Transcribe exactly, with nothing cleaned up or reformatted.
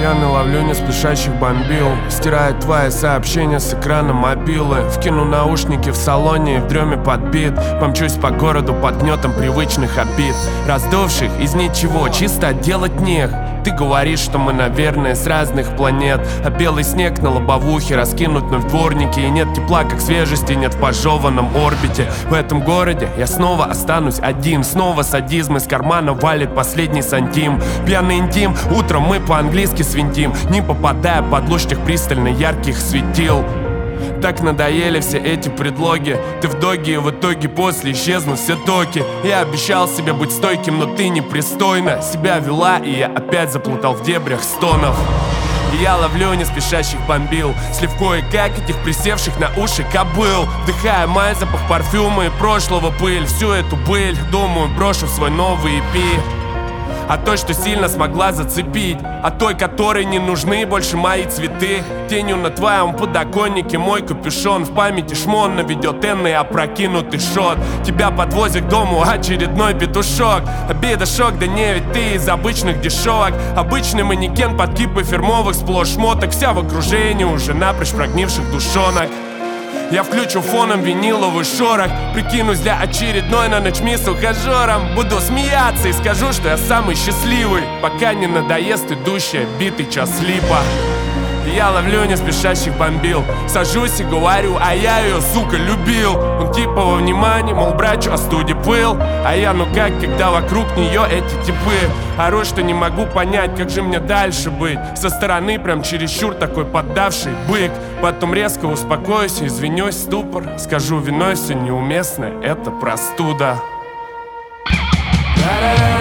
пьяный ловлю не спешащих бомбил. Стирает твои сообщения с экрана мобилы. Вкину наушники в салоне и в дреме подбит. Помчусь по городу под гнетом привычных обид, раздувших из ничего, чисто делать нех. Ты говоришь, что мы, наверное, с разных планет, а белый снег на лобовухе раскинут на дворнике. И нет тепла, как свежести нет в пожеванном орбите. В этом городе я снова останусь один. Снова садизм из кармана валит последний сантим. Пьяный интим, утром мы по-английски свинтим, не попадая под луч тех пристально ярких светил. Так надоели все эти предлоги. Ты в доге, и в итоге после исчезнут все токи. Я обещал себе быть стойким, но ты непристойно себя вела, и я опять заплутал в дебрях стонов. И я ловлю не спешащих бомбил, сливкой, как этих присевших на уши кобыл. Вдыхая мой запах парфюма и прошлого пыль. Всю эту быль, думаю, брошу в свой новый и пи. А той, что сильно смогла зацепить, а той, которой не нужны больше мои цветы. Тенью на твоем подоконнике мой капюшон. В памяти шмон наведет энный опрокинутый шот. Тебя подвозит к дому очередной петушок. Обида, шок, да не ведь ты из обычных дешевок. Обычный манекен под кипы фирмовых сплошь шмоток. Вся в окружении уже напрочь прогнивших душонок. Я включу фоном виниловый шорох, прикинусь для очередной на ночь мисс ухажером. Буду смеяться и скажу, что я самый счастливый, пока не надоест идущая битый час липа. Я ловлю не спешащих бомбил, сажусь и говорю, а я ее, сука, любил. Он типа во внимании, мол, брачу остуди пыл. А я, ну как, когда вокруг нее эти типы. Ору, что не могу понять, как же мне дальше быть. Со стороны прям чересчур такой поддавший бык. Потом резко успокоюсь и извинюсь, ступор. Скажу, виной все неуместно, это простуда. Да-да-да.